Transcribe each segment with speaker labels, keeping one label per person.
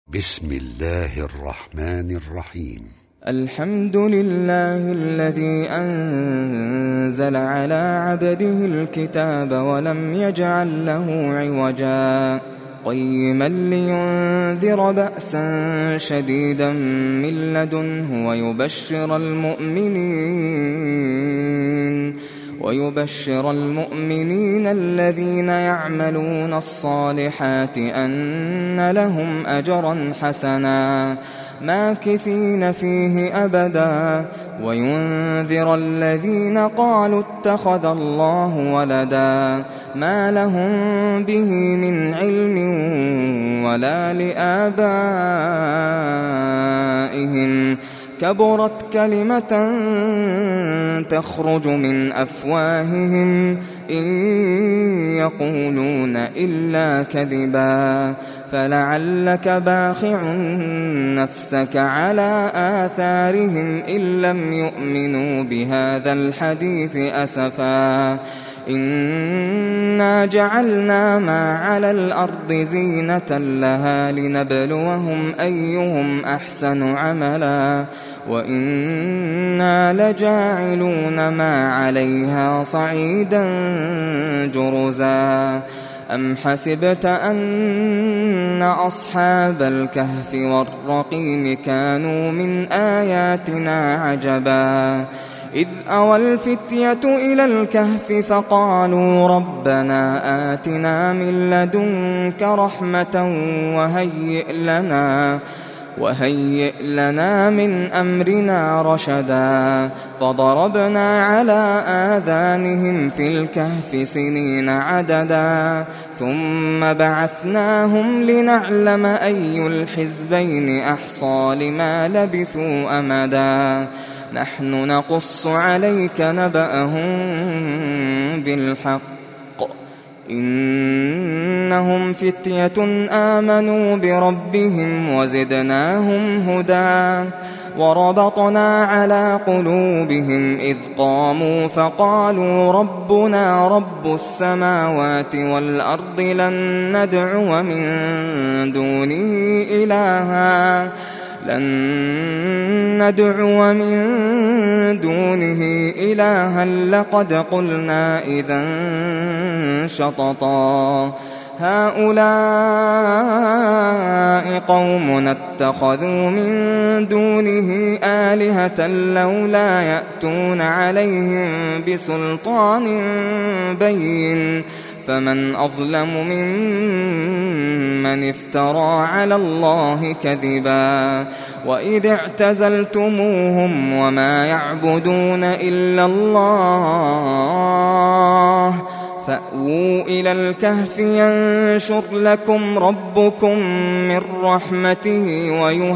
Speaker 1: بسم الله الرحمن الرحيم.
Speaker 2: الحمد لله الذي أنزل على عبده الكتاب ولم يجعل له عوجا قيما لينذر بأسا شديدا من لدنه ويبشر المؤمنين الذين يعملون الصالحات أن لهم أجرا حسنا ماكثين فيه أبدا وينذر الذين قالوا اتخذ الله ولدا ما لهم به من علم ولا لآبائهم كبرت كلمة تخرج من أفواههم إن يقولون إلا كذبا فلعلك باخع نفسك على آثارهم إن لم يؤمنوا بهذا الحديث أسفا إنا جعلنا ما على الأرض زينة لها لنبلوهم أيهم أحسن عملا وإنا لجاعلون ما عليها صعيدا جرزا أم حسبت أن أصحاب الكهف والرقيم كانوا من آياتنا عجبا إذ أوى الفتية إلى الكهف فقالوا ربنا آتنا من لدنك رحمة وهيئ لنا من أمرنا رشدا فضربنا على آذانهم في الكهف سنين عددا ثم بعثناهم لنعلم أي الحزبين أحصى لما لبثوا أمدا نحن نقص عليك نبأهم بالحق إنهم فتية آمنوا بربهم وزدناهم هدى وربطنا على قلوبهم إذ قاموا فقالوا ربنا رب السماوات والأرض لن ندعو من دونه إلها لقد قلنا إذا شططا هؤلاء قومنا اتخذوا من دونه آلهة لولا يأتون عليهم بسلطان بين فمن أظلم ممن افترى على الله كذبا وإذ اعتزلتموهم وما يعبدون إلا الله فأووا إلى الكهف ينشر لكم ربكم من رحمته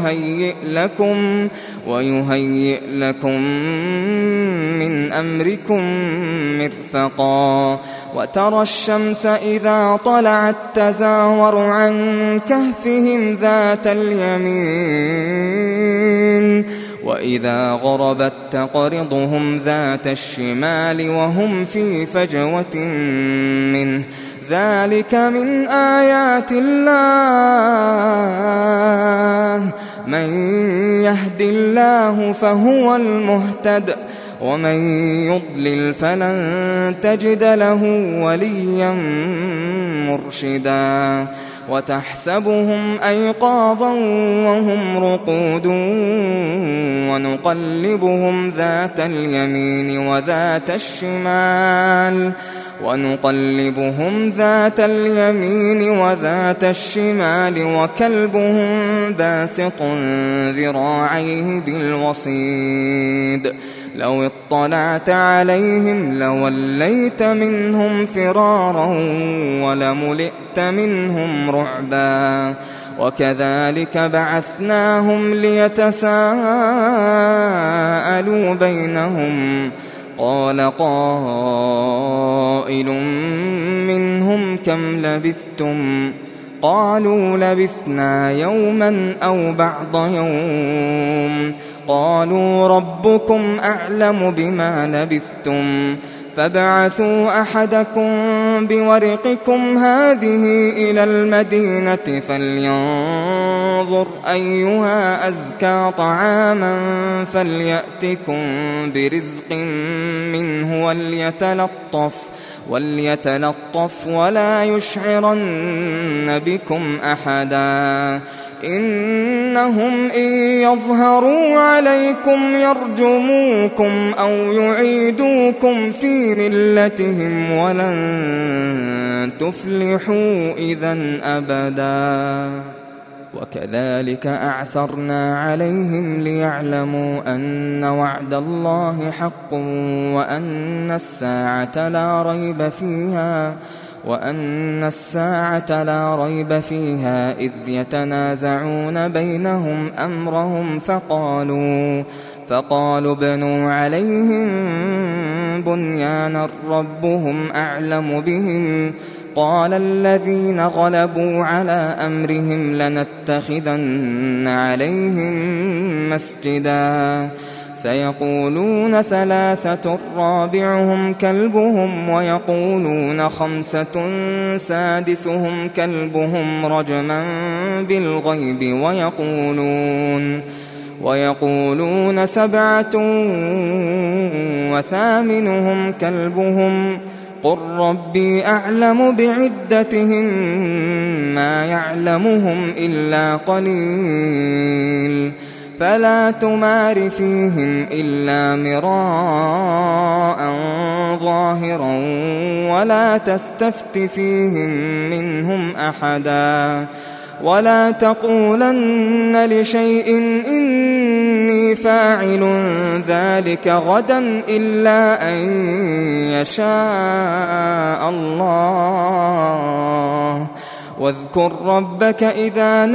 Speaker 2: ويهيئ لكم من أمركم مرفقا وترى الشمس إذا طلعت تزاور عن كهفهم ذات اليمين وإذا غربت تقرضهم ذات الشمال وهم في فجوة منه ذلك من آيات الله من يهد الله فهو المهتد ومن يضلل فلن تجد له وليا مرشدا وتحسبهم أيقاظا وهم رقود ونقلبهم ذات اليمين وذات الشمال وكلبهم باسط ذراعيه بالوصيد لو اطلعت عليهم لوليت منهم فرارا ولملئت منهم رعبا وكذلك بعثناهم ليتساءلوا بينهم قال قائل منهم كم لبثتم قالوا لبثنا يوما أو بعض يوم قالوا ربكم أعلم بما لبثتم فابعثوا أحدكم بورقكم هذه إلى المدينة فلينظر فلينظر أيها أزكى طعاما فليأتكم برزق منه وليتلطف ولا يشعرن بكم أحدا إنهم إن يظهروا عليكم يرجموكم أو يعيدوكم في ملتهم ولن تفلحوا إذن أبدا وكذلك أعثرنا عليهم ليعلموا أن وعد الله حق وأن الساعة لا ريب فيها إذ يتنازعون بينهم أمرهم فقالوا ابنوا عليهم بنيانا ربهم أعلم بهم قال الذين غلبوا على أمرهم لنتخذن عليهم مسجدا سيقولون 3 رابعهم كلبهم ويقولون 5 سادسهم كلبهم رجما بالغيب ويقولون 7 وثامنهم كلبهم قل ربي أعلم بعدتهم ما يعلمهم إلا قليل فلا تمار فيهم إلا مراء ظاهرا ولا تستفت فيهم منهم أحدا ولا تقولن لشيء إني فاعل ذلك غدا إلا أن يشاء الله واذكر ربك إذا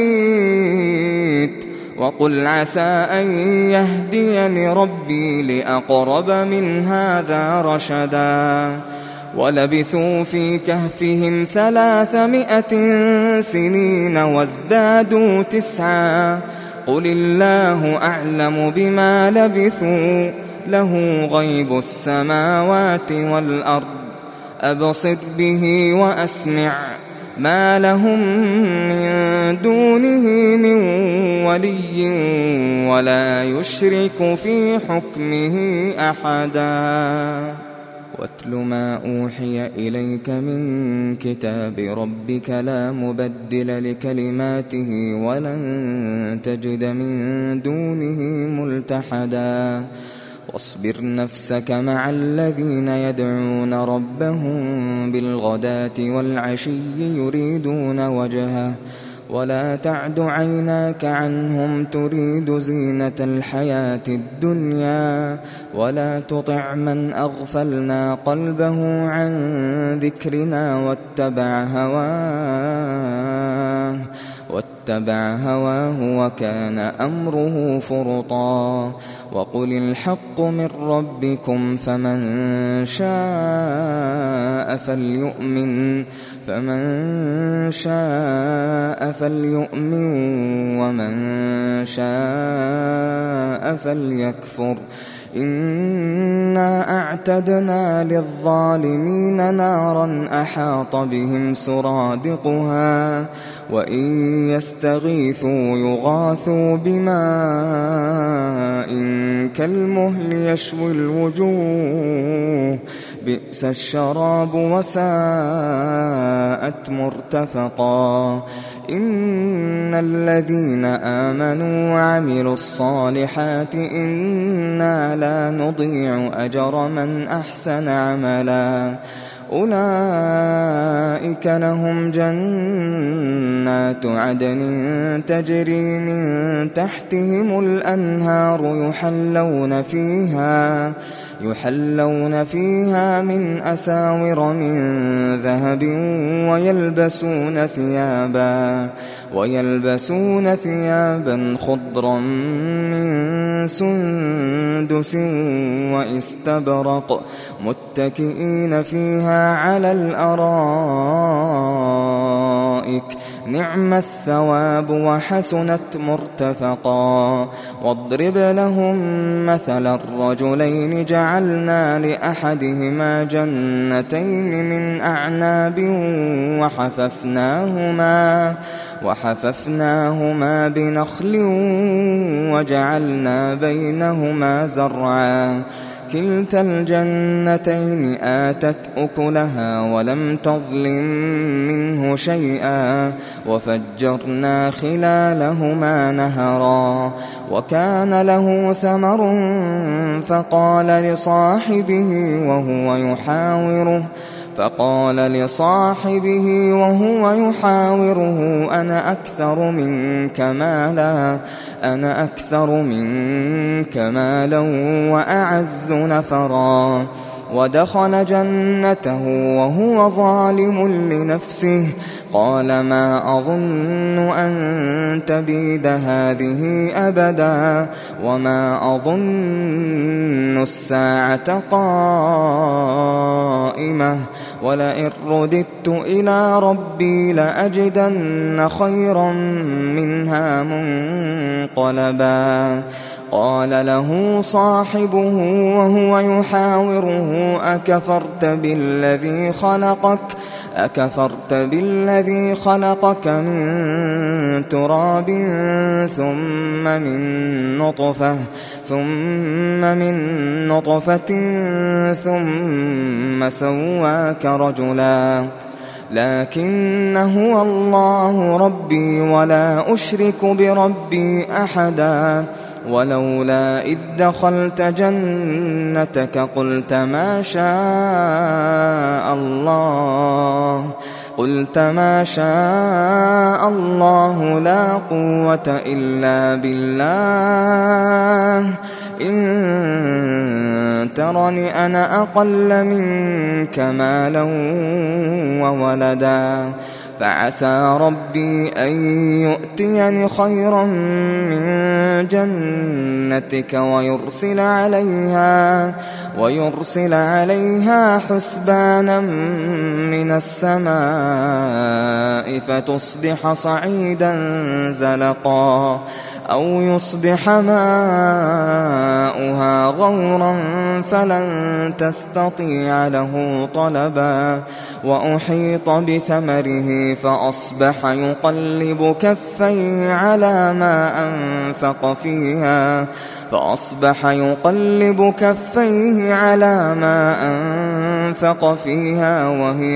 Speaker 2: نسيت وقل عسى أن يهديني ربي لأقرب من هذا رشدا ولبثوا في كهفهم 300 سنين وازدادوا 9 قل الله أعلم بما لبثوا له غيب السماوات والأرض أبصر به وأسمع ما لهم من دونه من ولي ولا يشرك في حكمه أحدا واتل ما أوحي إليك من كتاب ربك لا مبدل لكلماته ولن تجد من دونه ملتحدا واصبر نفسك مع الذين يدعون ربهم بالغداة والعشي يريدون وجهه ولا تعد عيناك عنهم تريد زينة الحياة الدنيا ولا تطع من أغفلنا قلبه عن ذكرنا واتبع هواه وكان أمره فرطا وقل الحق من ربكم فمن شاء فليؤمن ومن شاء فليكفر إنا أعتدنا للظالمين نارا أحاط بهم سرادقها وإن يستغيثوا يغاثوا بماء كالمهل يشوي الوجوه بئس الشراب وساءت مرتفقا إن الذين آمنوا وعملوا الصالحات إنا لا نضيع أجر من أحسن عملا أولئك لهم جنات عدن تجري من تحتهم الأنهار يحلون فيها من أساور من ذهب ويلبسون ثيابا خضرا من سندس واستبرق متكئين فيها على الأرائك نعم الثواب وحسنت مرتفقا واضرب لهم مثل الرجلين جعلنا لأحدهما جنتين من أعناب وحففناهما بنخل وجعلنا بينهما زرعا كلتا الجنتين آتت أكلها ولم تظلم منه شيئا وفجرنا خلالهما نهرا وكان له ثمر فقال لصاحبه وهو يحاوره أنا أكثر منك مالا وأعز نفرا ودخل جنته وهو ظالم لنفسه قال ما أظن أن تبيد هذه أبدا وما أظن الساعة قائمة ولئن رددت إلى ربي لأجدن خيرا منها منقلبا قال له صاحبه وهو يحاوره أكفرت بالذي خلقك من تراب ثم من نطفة ثم سواك رجلا لكن هو الله ربي ولا أشرك بربي أحدا ولولا إذ دخلت جنتك قلت ما شاء الله لا قوة إلا بالله إن ترني أنا أقل منك مالا وولدا فعسى ربي أن يؤتيني خيرا من جنتك ويرسل عليها حسبانا من السماء فتصبح صعيدا زلقا أو يصبح ماؤها غورا فلن تستطيع له طلبا وأحيط بثمره فأصبح يقلب كفيه على ما أنفق فيها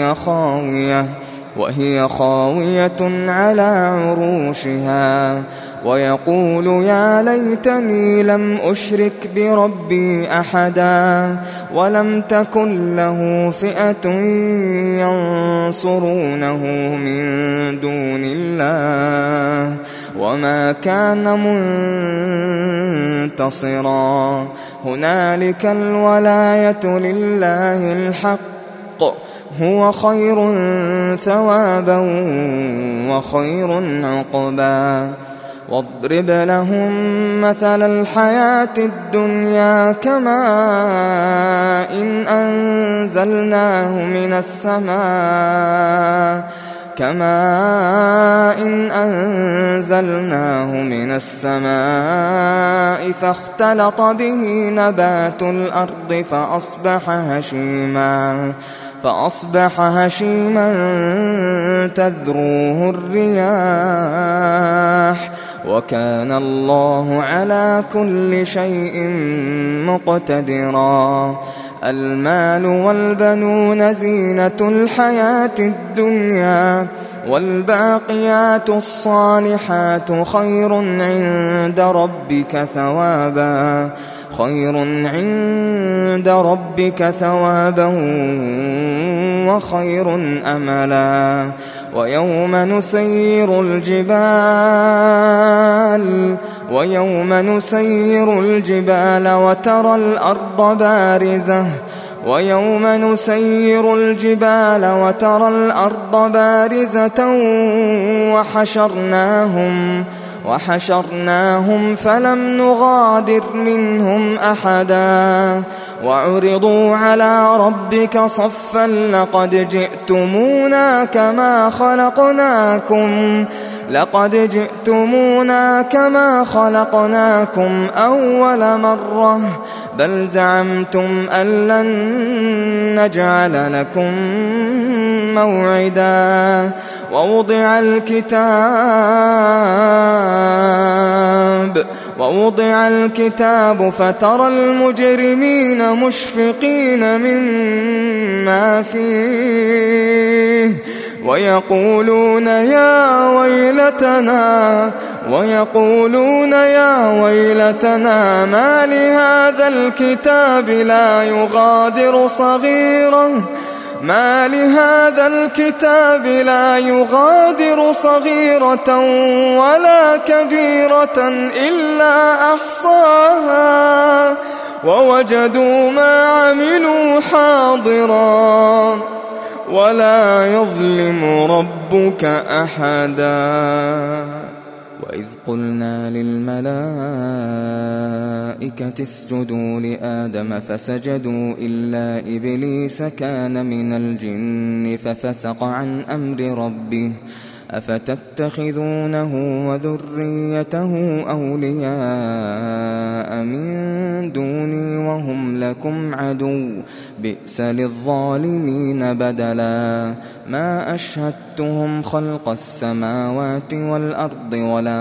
Speaker 2: وهي خاوية على عروشها ويقول يا ليتني لم أشرك بربي أحدا ولم تكن له فئة ينصرونه من دون الله وما كان منتصرا هنالك الولاية لله الحق هو خير ثوابا وخير عقبا واضرب لهم مثل الحياة الدنيا كماء إن أنزلناه من السماء فاختلط به نبات الأرض فأصبح هشيما تذروه الرياح وكان الله على كل شيء مقتدرا المال والبنون زينة الحياة الدنيا والباقيات الصالحات خير عند ربك ثوابا وخير أملا ويوم نسير الجبال وترى الأرض بارزة وحشرناهم فلم نغادر منهم أحدا وعرضوا على ربك صفا لقد جئتمونا كما خلقناكم أول مرة بل زعمتم أن لن نجعل لكم موعدا ووضع الكتاب فترى المجرمين مشفقين مما فيه ويقولون يا ويلتنا ما لهذا الكتاب لا يغادر صغيرة ولا كبيرة إلا أحصاها ووجدوا ما عملوا حاضرا ولا يظلم ربك أحدا. وإذ قلنا للملائكة اسجدوا لآدم فسجدوا إلا إبليس كان من الجن ففسق عن أمر ربه أفتتخذونه وذريته أولياء من دوني وهم لكم عدو بئس للظالمين بدلا. ما أشهدتهم خلق السماوات والأرض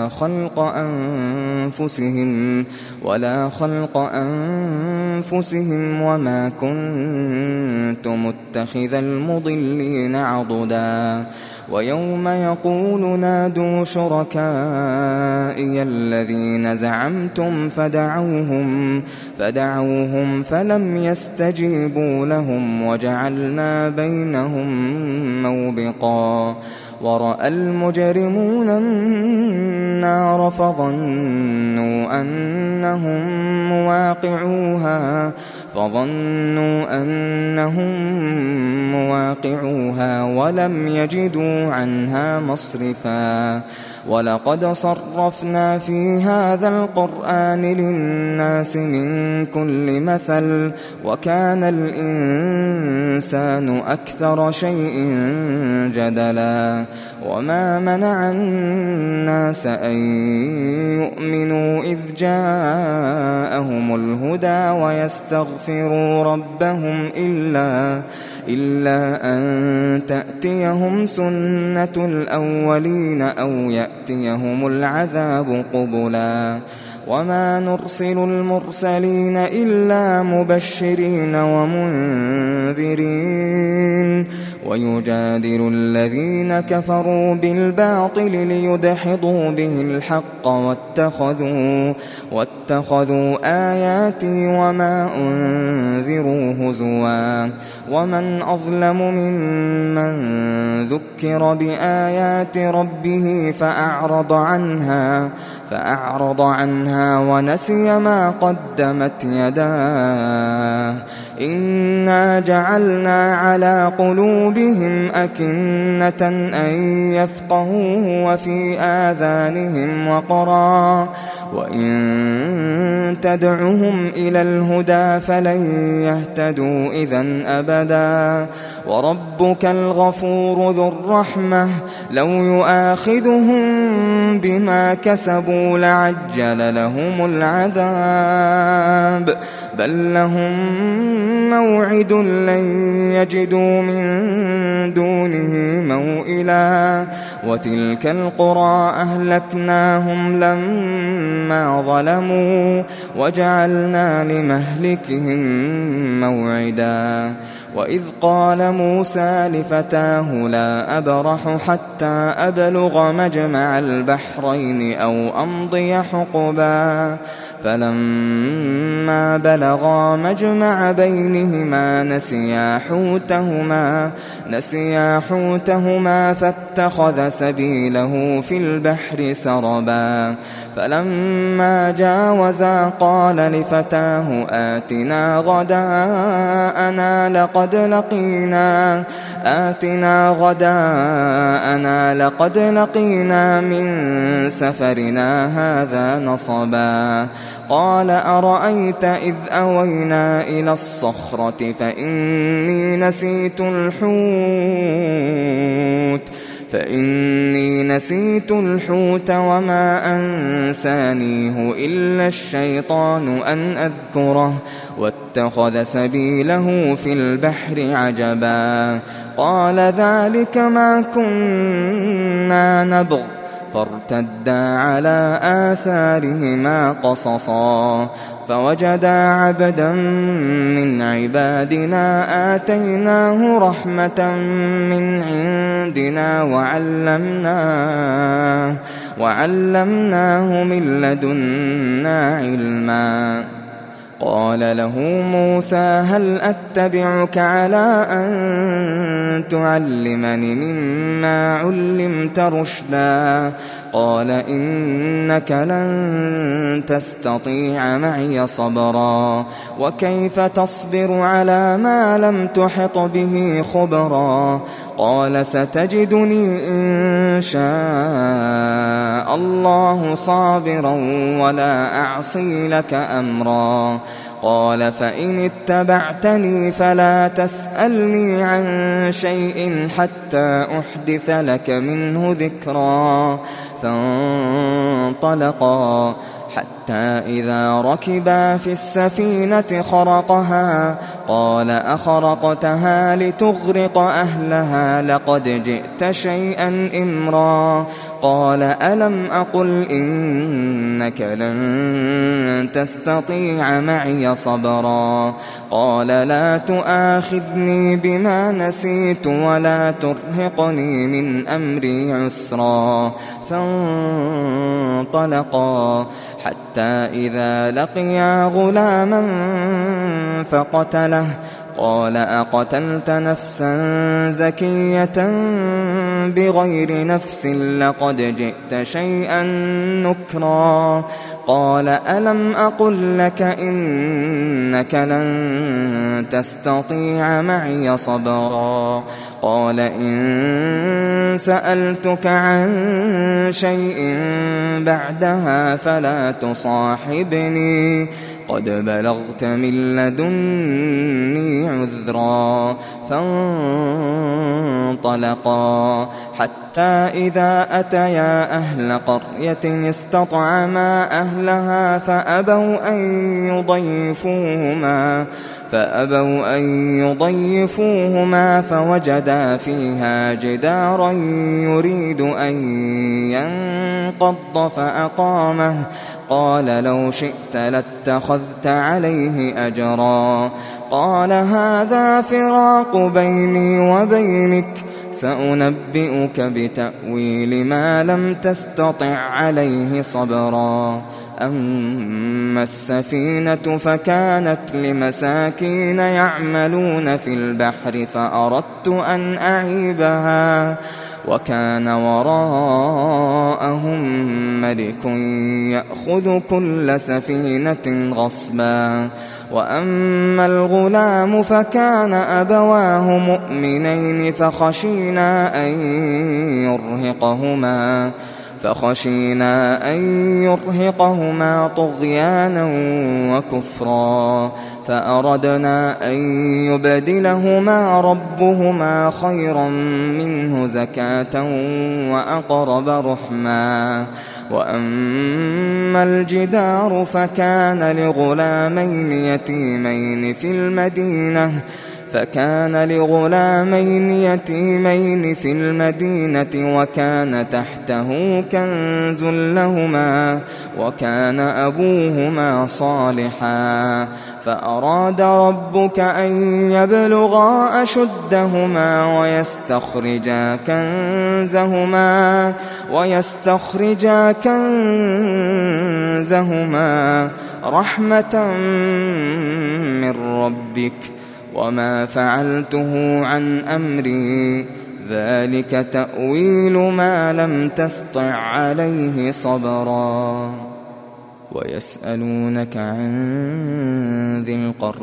Speaker 2: ولا خلق أنفسهم وما كنت متخذ المضلين عضدا. ويوم يقول نادوا شركائي الذين زعمتم فدعوهم فلم يستجيبوا لهم وجعلنا بينهم موبقا. ورأى المجرمون النار فظنوا أنهم مواقعوها ولم يجدوا عنها مصرفا. ولقد صرفنا في هذا القرآن للناس من كل مثل وكان الإنسان أكثر شيء جدلا. وما منع الناس أن يؤمنوا إذ جاءهم الهدى ويستغفروا ربهم إلا أن تأتيهم سنة الأولين أو يأتيهم العذاب قبلا. وما نرسل المرسلين إلا مبشرين ومنذرين ويجادل الذين كفروا بالباطل ليدحضوا به الحق واتخذوا آياتي وما أنذروا هزوا. ومن أظلم ممن ذكر بآيات ربه فأعرض عنها ونسي ما قدمت يداه. إنا جعلنا على قلوبهم أكنة أن يفقهوه وفي آذانهم وقرا وإن تدعهم إلى الهدى فلن يهتدوا إذن أبدا. وربك الغفور ذو الرحمة لو يؤاخذهم بما كسبوا لعجل لهم العذاب بل لهم موعد لن يجدوا من دونه موئلا. وتلك القرى أهلكناهم لما ظلموا وجعلنا لمهلكهم موعدا. وإذ قال موسى لفتاه لا أبرح حتى أبلغ مجمع البحرين أو أمضي حقبا. فلما بلغا مجمع بينهما نسيا حوتهما فاتخذ سبيله في البحر سربا. فلما جاوزا قال لفتاه آتنا غداءنا لقد لقينا من سفرنا هذا نصبا. قال أرأيت إذ أوينا إلى الصخرة فإني نسيت الحوت فإني نسيت الحوت وما أنسانيه إلا الشيطان أن أذكره واتخذ سبيله في البحر عجبا قال ذلك ما كنا نبغ فارتدا على آثارهما قصصا فوجدا عبدا من عبادنا آتيناه رحمة من عندنا وعلمناه من لدنا علما قال له موسى هل أتبعك على أن تعلمني مما علمت رشدا قال إنك لن تستطيع معي صبرا وكيف تصبر على ما لم تحط به خبرا قال ستجدني إن شاء الله صابرا ولا أعصي لك أمرا قال فإن اتبعتني فلا تسألني عن شيء حتى أحدث لك منه ذكرا فانطلقا حتى إذا ركبا في السفينة خرقها قال أخرقتها لتغرق أهلها لقد جئت شيئا إمرا قال ألم أقل إنك لن تستطيع معي صبرا قال لا تؤاخذني بما نسيت ولا ترهقني من أمري عسرا فانطلقا حتى إذا لقيا غلاما فقتله قال أقتلت نفسا زكية بغير نفس لقد جئت شيئا نكرا قال ألم أقل لك إنك لن تستطيع معي صبرا قال إن سألتك عن شيء بعدها فلا تصاحبني قد بلغت من لدني عذرا فانطلقا حتى إذا أتيا أهل قرية استطعما أهلها فأبوا أن يضيفوهما فوجدا فيها جدارا يريد أن ينقض فأقامه قال لو شئت لاتخذت عليه أجرا قال هذا فراق بيني وبينك سأنبئك بتأويل ما لم تستطع عليه صبرا أما السفينة فكانت لمساكين يعملون في البحر فأردت أن أعيبها وكان وراءهم ملك يأخذ كل سفينة غصبا وأما الغلام فكان أبواه مؤمنين فخشينا أن يرهقهما طغيانا وكفرا فأردنا أن يبدلهما ربهما خيرا منه زكاة وأقرب رحما وأما الجدار فكان لغلامين يتيمين في المدينة وكان تحته كنز لهما وكان أبوهما صالحا فأراد ربك أن يبلغا أشدهما ويستخرجا كنزهما رحمة من ربك وما فعلته عن أمري ذلك تأويل ما لم تسطع عليه صبرا ويسألونك عن ذي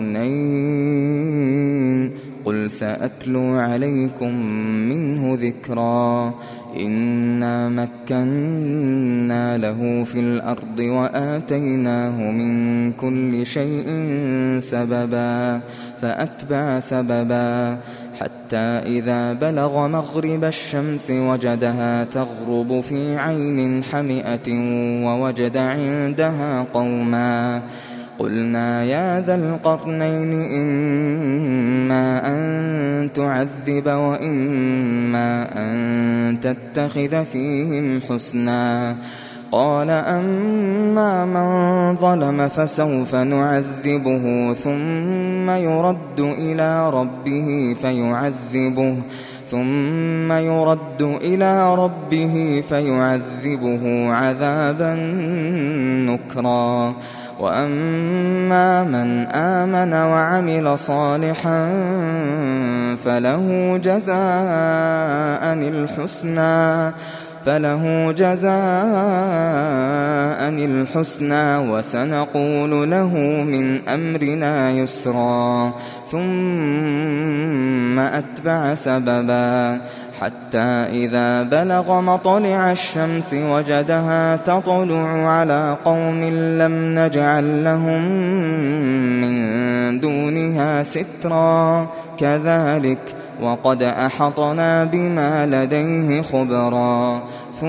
Speaker 2: القرنين قل سأتلو عليكم منه ذكرا إنا مكنا له في الأرض وآتيناه من كل شيء سببا فأتبع سببا حتى إذا بلغ مغرب الشمس وجدها تغرب في عين حمئة ووجد عندها قوما قلنا يا ذا القرنين إما أن تعذب وإما أن تتخذ فيهم حسنا قال أما من ظلم فسوف نعذبه ثم يرد إلى ربه فيعذبه عذابا نكرا وأما من آمن وعمل صالحا فله جزاء الحسنى وسنقول له من أمرنا يسرا ثم أتبع سببا حتى إذا بلغ مطلع الشمس وجدها تطلع على قوم لم نجعل لهم من دونها سترا كذلك وقد أحطنا بما لديه خبرا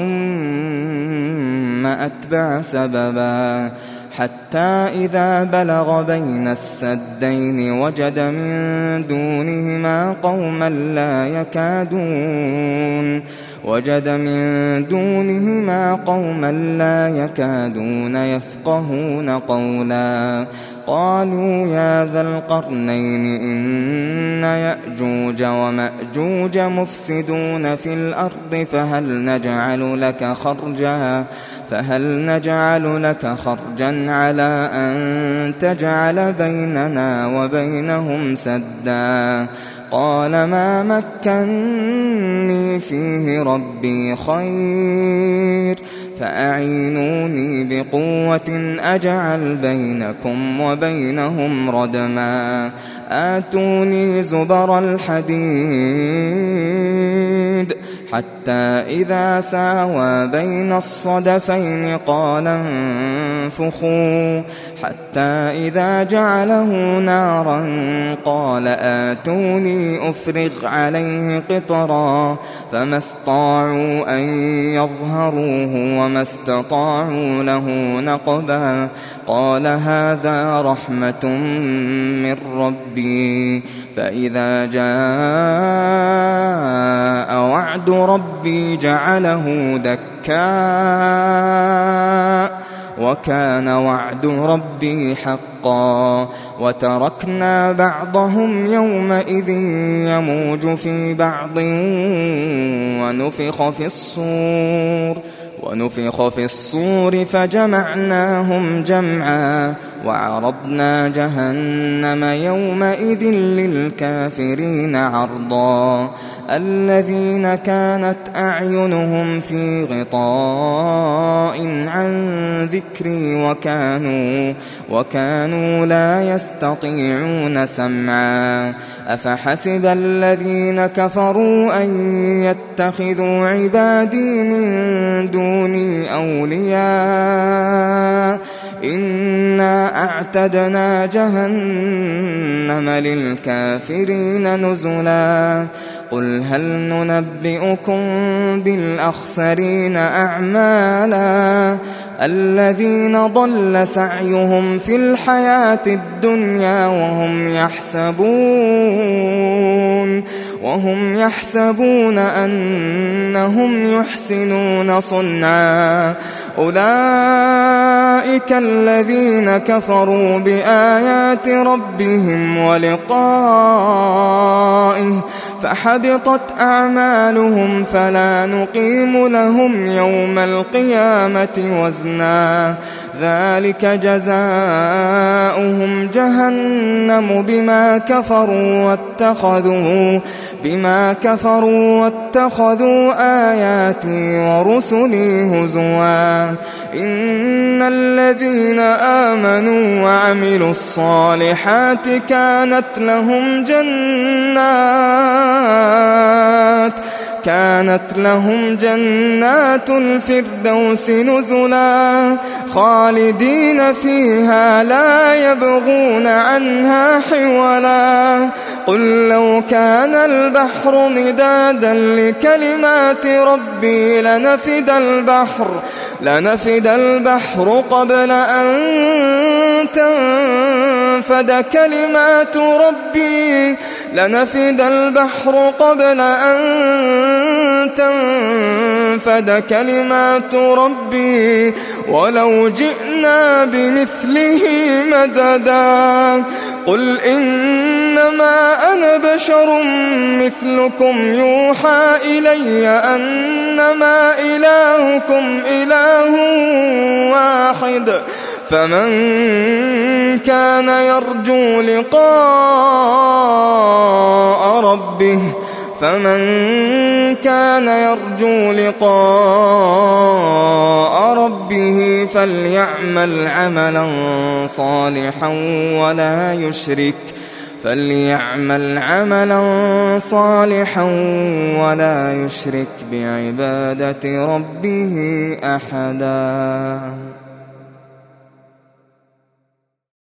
Speaker 2: ثم أتبع سببا حتى إذا بلغ بين السدين وجد من دونهما قوما لا يكادون يفقهون قولا قالوا يا ذا القرنين إن يأجوج ومأجوج مفسدون في الأرض فهل نجعل لك خرجا على أن تجعل بيننا وبينهم سدا قال ما مكني فيه ربي خير فأعينوني بقوة أجعل بينكم وبينهم ردما آتوني زبر الحديد حتى إذا ساوى بين الصدفين قال انفخوا حتى إذا جعله نارا قال آتوني أفرغ عليه قطرا فما استطاعوا أن يظهروه وما استطاعوا له نقبا قال هذا رحمة من ربي فإذا جاء وعد ربي جعله دكا وكان وعد ربي حقا وتركنا بعضهم يومئذ يموج في بعض ونفخ في الصور فجمعناهم جمعا وعرضنا جهنم يومئذ للكافرين عرضا الذين كانت أعينهم في غطاء عن ذكري وكانوا لا يستطيعون سمعا أفحسب الذين كفروا أن يتخذوا عبادي من دوني أولياء إنا أعتدنا جهنم للكافرين نزلا قل هل ننبئكم بالأخسرين أعمالا الذين ضل سعيهم في الحياة الدنيا وهم يحسبون أنهم يحسنون صنعا أولئك الذين كفروا بآيات ربهم ولقائه فحبطت أعمالهم فلا نقيم لهم يوم القيامة وزنا ذلك جزاؤهم جهنم بما كفروا واتخذوا آياتي ورسلي هزوا إن الذين آمنوا وعملوا الصالحات كانت لهم جنات الفردوس نزلا خالدين فيها لا يبغون عنها حولا قل لو كان البحر مدادا لكلمات ربي لنفد البحر قبل أن تنفد كلمات ربي ولو جئنا بمثله مددا قل إنما أنا بشر مثلكم يوحى إلي أنما إلهكم إله واحد فمن كان يرجو لقاء ربه فليعمل عملا صالحا ولا يشرك بعبادة ربه أحدا.